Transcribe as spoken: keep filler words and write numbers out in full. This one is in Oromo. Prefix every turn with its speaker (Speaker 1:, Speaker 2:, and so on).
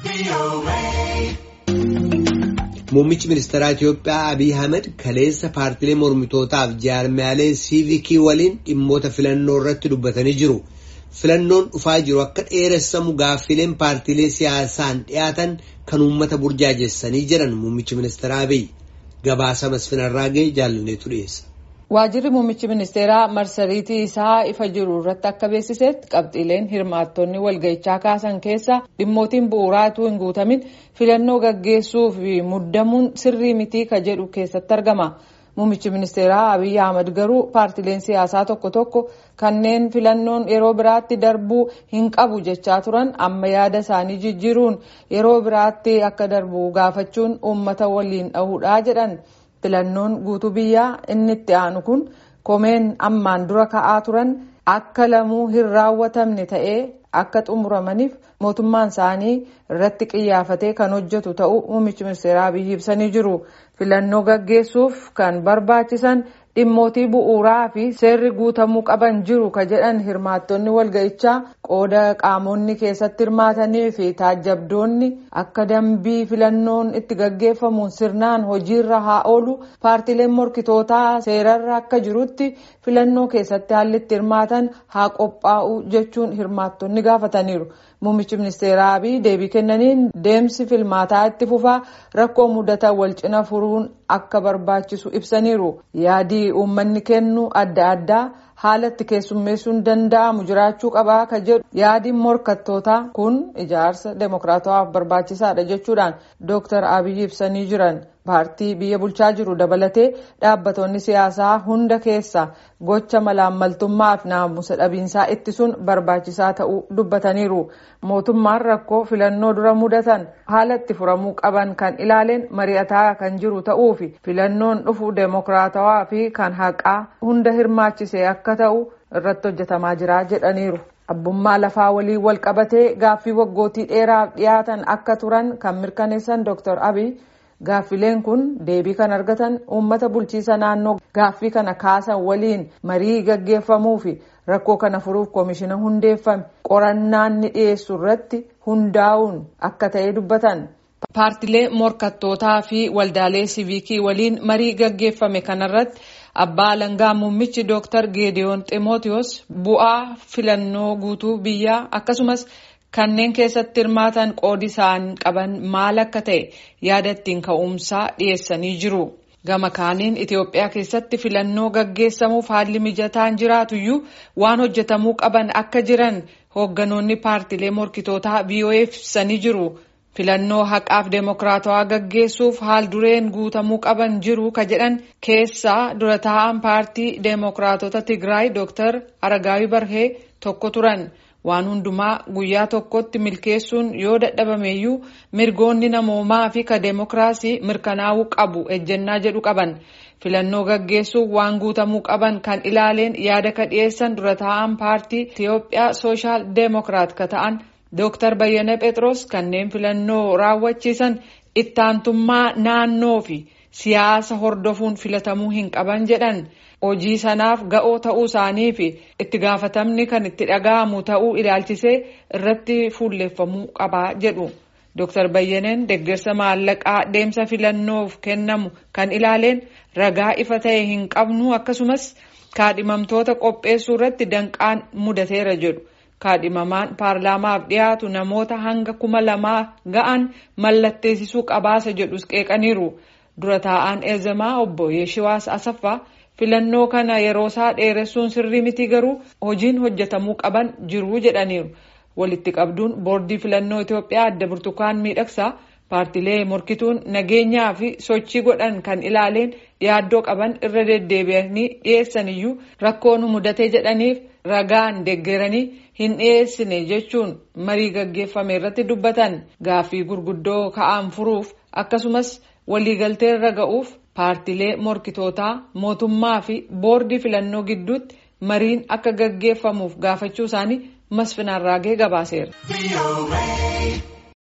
Speaker 1: Muummichi ministeeraa Itiyoophiyaa Abiy Ahmed kaleessa paartilee mormitootaaf jaarmiyaalee siivikii waliin dhimmoota filannoo irratti dubbatanii jiru. Filannoon dhufaa jiru akka dheeressamu gaaffileen paartilee siyaasaan dhiyaatan kan uummata burjaajessanii jiran muummichi ministeeraa Abiy gabaasa Masfinarraa ga'e jaalanneetu dhiyeessa.
Speaker 2: Waajirri muummichi ministeeraa marsariitii isaa ifa jiru irratti akka beeksisetti qabxiileen hirmaattonni walga'ichaa kaasan keessa dhimmootiin bu'uuraa utuu hin guutamin filannoo gaggeessuu fi muddamuun sirrii mitii ka jedhu keessatti argama. Muummichi ministeeraa Abiy Ahmed garuu paartileen siyaasaa tokko tokko kanneen filannoon yeroo biraatti darbuu hin qabu jechaa turan amma yaada isaanii jijjiiruun yeroo biraatti akka darbu gaafachuun uummata waliin dhahuudhaa jedhan. Filannoon guutuu biyyaa inni itti aanu kun komeen ammaan dura ka'aa turan akka lamuu hin raawwatamne ta'ee akka xumuramaniif mootummaan isaanii irratti xiyyeeffatee kan hojjetu ta'uu muummichi ministeeraa Abiy ibsanii jiru. Filannoo gaggeessuuf kan barbaachisan dhimmootii bu'uuraa fi seerri guutamuu qaban jiru ka jedhan hirmaattonni walga'ichaa qooda qaamonni keessatti hirmaatanii fi taajjabdoonni akka dambii filannoon itti gaggeeffamuun sirnaan hojiirra haa oolu paartileen morkitootaa seerarra akka jirutti filannoo keessatti haalli itti hirmaatan haa qophaa'u jechuun hirmaattonni gaafataniiru. Muummichi ministeeraa Abiy deebii kennaniin deemsi filmaataa itti fufaa rakkoo mudatan wal cina furuun akka barbaachisu ibsaniiru. Yaadii uummanni kennu adda addaa haala itti keessummeessuun danda'amu jiraachuu qabaa ka jedhu yaadiin morkattootaa kun ijaarsa demokraatawaaf barbaachisaadha jechuudhaan Dooktar Abiy ibsanii jiran. Paartii biyya bulchaa jiru dabalatee dhaabbattoonni siyaasaa hunda keessa gocha malaammaltummaa fi naamusa dhabiinsaa ittisuun barbaachisaa ta'uu dubbataniiru. Mootummaan rakkoo filannoo dura mudatan haala itti furamuu qaban kan ilaaleen mari'ataa kan jiru ta'uu fi filannoon dhufu demokraatawaa fi kan haqaa hunda hirmaachise akka ta'u irratti hojjetamaa jira jedhaniiru. Abbummaa lafaa waliin wal qabatee gaaffii waggootii dheeraaf dhiyaatan akka turan kan mirkaneessan Dooktar Abiy gaaffileen kun deebii kan argatan uummata bulchiisa naannoo gaaffii kana kaasan waliin marii gaggeeffamuu fi rakkoo kana furuuf koomishina hundeeffame qorannaan ni dhiyeessu irratti hundaa'uun akka ta'e dubbatan. Paartilee morkattootaa fi waldaalee siivikii waliin marii gaggeeffame kanarratti abbaa alangaa muummichi Dooktar Geediyoon Ximootiyoos bu'aa filannoo guutuu biyyaa akkasumas kanneen keessatti hirmaatan qoodi isaan qaban maal akka ta'e yaada ittiin ka'umsaa dhiyeessanii jiru. Gama kaaniin Itiyoophiyaa keessatti filannoo gaggeessamuuf haalli mijataan jiraatuyyuu waan hojjetamuu qaban akka jiran hoogganoonni paartilee morkitootaa V O F ibsanii jiru. Filannoo haqaaf demokraatawaa gaggeessuuf haal dureen guutamuu qaban jiru ka jedhan keessaa dura taa'an paartii demokraatota Tigraay Dooktar Aragaawii Barhee tokko turan. Waan hundumaa guyyaa tokkotti milkeessuun yoo dadhabameeyyuu mirgoonni namoomaa fi ka demokraasii mirkanaa'uu qabu ejjennaa jedhu qaban. Filannoo gaggeessuuf waan guutamuu qaban kan ilaaleen yaada ka dhiyeessan dura taa'an paartii Itiyoophiyaa Sooshaal Deemokiraat ka ta'an Dooktar Bayyana Phexros kanneen filannoo raawwachiisan ittaantummaa naannoo fi siyaasa hordofuun filatamuu hin qaban jedhan. Hojii sanaaf ga'oo ta'uu isaanii fi itti gaafatamni kan itti dhaga'amu ta'uu ilaalchisee irratti fuulleeffamuu qabaa jedhu. Dooktar Bayyaneen deeggarsa maallaqaa deemsa filannoof kennamu kan ilaaleen ragaa ifa ta'e hin qabnu akkasumas kaadhimamtoota qopheessuu irratti danqaan mudateera jedhu. Kaadhimamaan paarlaamaaf dhiyaatu namoota hanga kuma lamaa ga'an mallatteessisuu qabaasa jedhus qeeqaniiru. Dura taa'aan eezamaa obbo Yeeshiwaas Asaffaa filannoo kana yeroo isaa dheeressuun sirrii miti garuu hojiin hojjetamuu qaban jiru jedhaniiru. Walitti qabduun boordii filannoo Itiyoophiyaa adda Burtukaan Miidhagsaa paartilee morkituun nageenyaa fi sochii godhan kan ilaaleen yaaddoo qaban irra deddeebi'anii dhiyeessaniyyuu rakkoo nu mudate jedhaniif ragaan deeggaranii hin dhiyeessine jechuun marii gaggeeffame irratti dubbatan. Gaaffii gurguddoo ka'an furuuf akkasumas waliigaltee irra ga'uuf paartilee morkitootaa mootummaa fi boordii filannoo gidduutti mariin akka gaggeeffamuuf gaafachuu isaanii Masfinarraa ga'e gabaaseera.